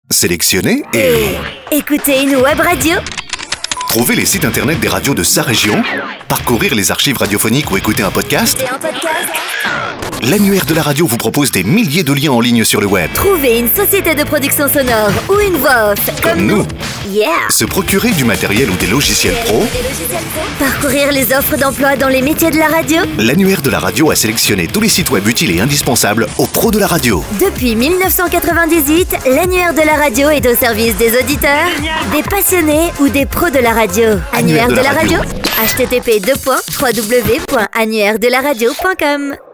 sélectionner et écoutez une web radio. trouver les sites internet des radios de sa région, parcourir les archives radiophoniques ou écouter un podcast. L'annuaire de la radio vous propose des milliers de liens en ligne sur le web. Trouver une société de production sonore ou une voix off Comme nous. Yeah. Se procurer du matériel ou des logiciels pro. Parcourir les offres d'emploi dans les métiers de la radio. L'annuaire de la radio a sélectionné tous les sites web utiles et indispensables aux pros de la radio. Depuis 1998, l'annuaire de la radio est au service des auditeurs, des passionnés ou des pros de la radio. Annuaire de la radio. http://www.annuairedelaradio.com